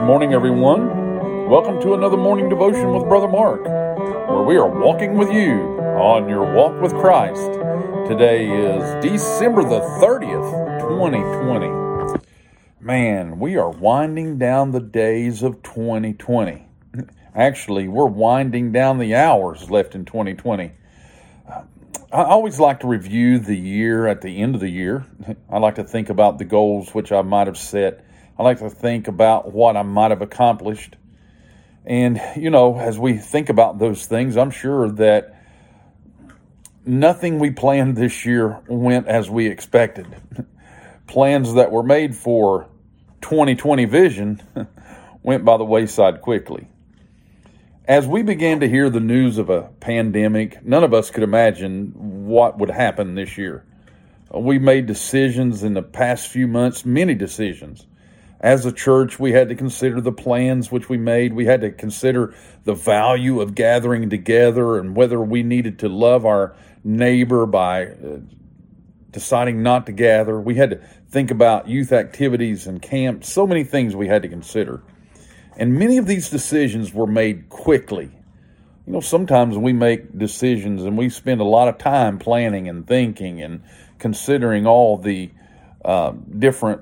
morning, everyone. Welcome to another morning devotion with Brother Mark, where we are walking with you on your walk with Christ. Today is December the 30th, 2020. Man, we are winding down the days of 2020. Actually, we're winding down the hours left in 2020. I always like to review the year at the end of the year. I like to think about the goals which I might have set. I like to think about what I might have accomplished. And, as we think about those things, I'm sure that nothing we planned this year went as we expected. Plans that were made for 2020 vision went by the wayside quickly. As we began to hear the news of a pandemic, none of us could imagine what would happen this year. We made decisions in the past few months, many decisions. As a church, we had to consider the plans which we made. We had to consider the value of gathering together and whether we needed to love our neighbor by deciding not to gather. We had to think about youth activities and camps, so many things we had to consider. And many of these decisions were made quickly. Sometimes we make decisions and we spend a lot of time planning and thinking and considering all the different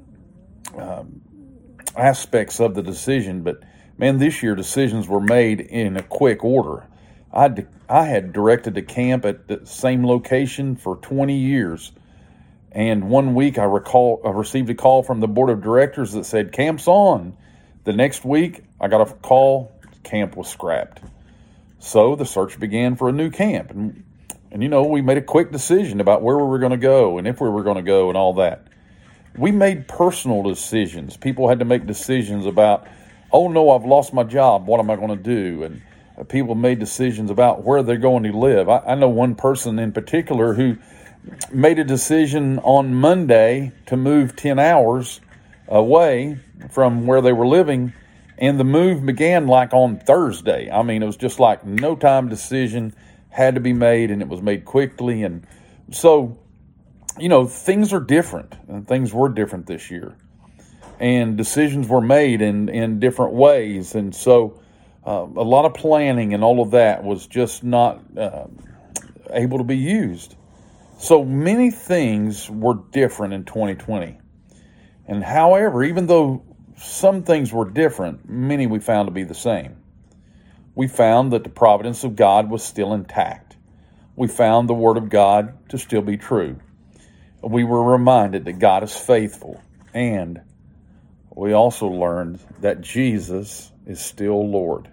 aspects of the decision, but man, this year decisions were made in a quick order. I had directed a camp at the same location for 20 years, and one week I received a call from the board of directors that said camp's on. The next week I got a call, camp was scrapped. So the search began for a new camp, and we made a quick decision about where we were going to go and if we were going to go and all that. We made personal decisions. People had to make decisions about, oh no, I've lost my job. What am I going to do? And people made decisions about where they're going to live. I know one person in particular who made a decision on Monday to move 10 hours away from where they were living, and the move began like on Thursday. It was just like no time decision had to be made, and it was made quickly. And so things are different, and things were different this year, and decisions were made in different ways. And so a lot of planning and all of that was just not able to be used. So many things were different in 2020. And however, even though some things were different, many we found to be the same. We found that the providence of God was still intact. We found the Word of God to still be true. We were reminded that God is faithful, and we also learned that Jesus is still Lord.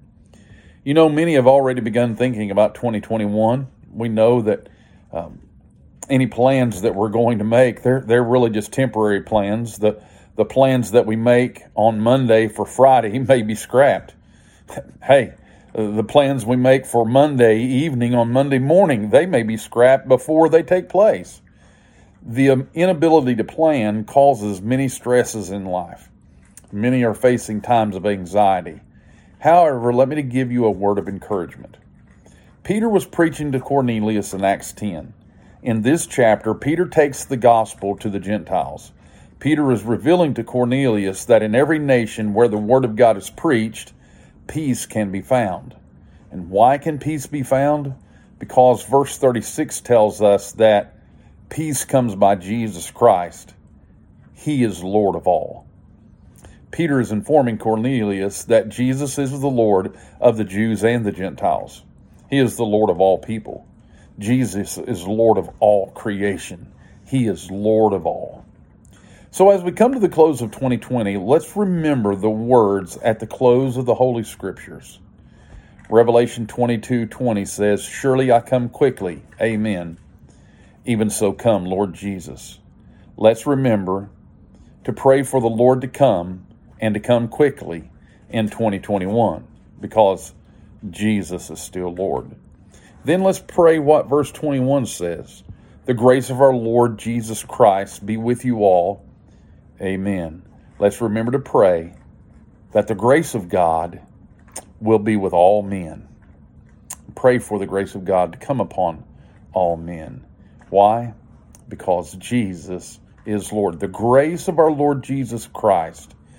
Many have already begun thinking about 2021. We know that any plans that we're going to make, they're really just temporary plans. The plans that we make on Monday for Friday may be scrapped. Hey, the plans we make for Monday evening on Monday morning, they may be scrapped before they take place. The inability to plan causes many stresses in life. Many are facing times of anxiety. However, let me give you a word of encouragement. Peter was preaching to Cornelius in Acts 10. In this chapter, Peter takes the gospel to the Gentiles. Peter is revealing to Cornelius that in every nation where the word of God is preached, peace can be found. And why can peace be found? Because verse 36 tells us that peace comes by Jesus Christ. He is Lord of all. Peter is informing Cornelius that Jesus is the Lord of the Jews and the Gentiles. He is the Lord of all people. Jesus is Lord of all creation. He is Lord of all. So as we come to the close of 2020, let's remember the words at the close of the Holy Scriptures. Revelation 22:20 says, "Surely I come quickly. Amen. Even so come, Lord Jesus." Let's remember to pray for the Lord to come and to come quickly in 2021 because Jesus is still Lord. Then let's pray what verse 21 says. "The grace of our Lord Jesus Christ be with you all. Amen." Let's remember to pray that the grace of God will be with all men. Pray for the grace of God to come upon all men. Why? Because Jesus is Lord. The grace of our Lord Jesus Christ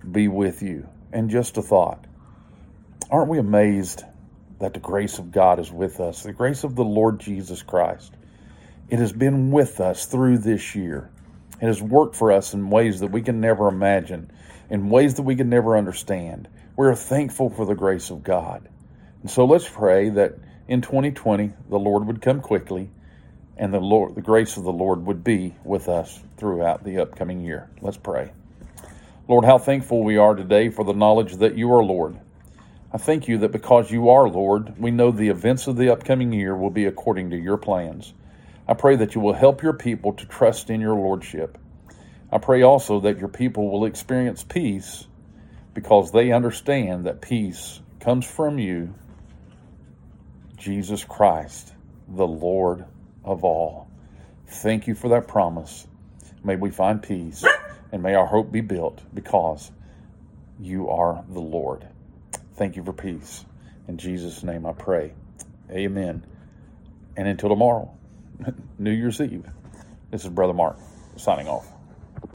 be with you. And just a thought, aren't we amazed that the grace of God is with us? The grace of the Lord Jesus Christ. It has been with us through this year. It has worked for us in ways that we can never imagine, in ways that we can never understand. We're thankful for the grace of God. And so let's pray that in 2020, the Lord would come quickly, and the grace of the Lord would be with us throughout the upcoming year. Let's pray. Lord, how thankful we are today for the knowledge that you are Lord. I thank you that because you are Lord, we know the events of the upcoming year will be according to your plans. I pray that you will help your people to trust in your Lordship. I pray also that your people will experience peace because they understand that peace comes from you, Jesus Christ, the Lord of all. Thank you for that promise. May we find peace, and may our hope be built because you are the Lord. Thank you for peace. In Jesus' name I pray. Amen. And until tomorrow, New Year's Eve, this is Brother Mark signing off.